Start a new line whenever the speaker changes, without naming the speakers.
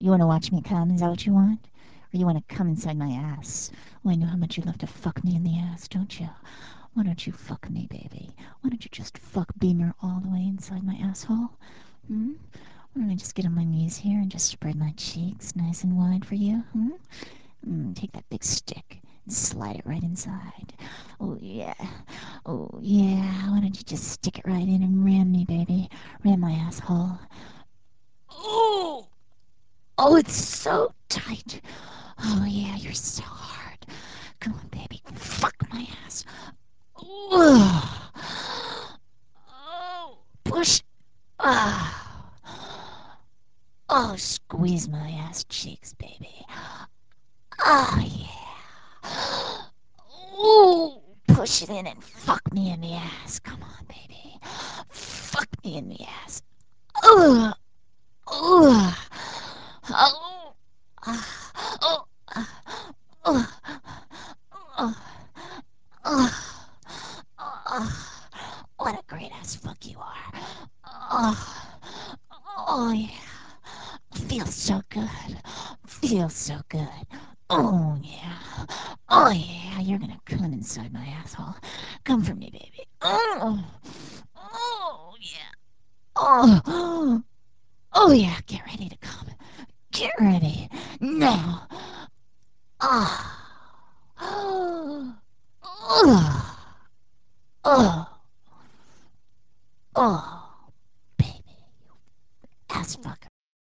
You want to watch me come? Is that what you want? Or you want to come inside my ass? Well, I know how much you love to fuck me in the ass, don't you? Why don't you fuck me, baby? Why don't you just fuck Beamer all the way inside my asshole? Hmm? Why don't I just get on my knees here and just spread my cheeks nice and wide for you? Take that big stick and slide it right inside. Oh, yeah. Oh, yeah. Why don't you just stick it right in and ram me, baby? Ram my asshole. Oh! Oh, it's so tight. Oh, yeah, you're so hard. Come on, baby. Fuck my ass. Ugh. Oh, push. Ah. Oh, squeeze my ass cheeks, baby. Oh, yeah. Ooh, push it in and fuck me in the ass. Come on, baby. Fuck me in the ass. Ugh. Ugh. Oh. Oh. Oh. Oh. Oh. Oh. What a great ass fuck you are. Oh. Oh, yeah. Feels so good. Feels so good. Oh, yeah. Oh, yeah. You're gonna come inside my asshole. Come for me, baby. Oh. Oh, yeah. Oh. Oh, yeah. Get ready to come. Get ready. Now. Ah. Oh. Oh.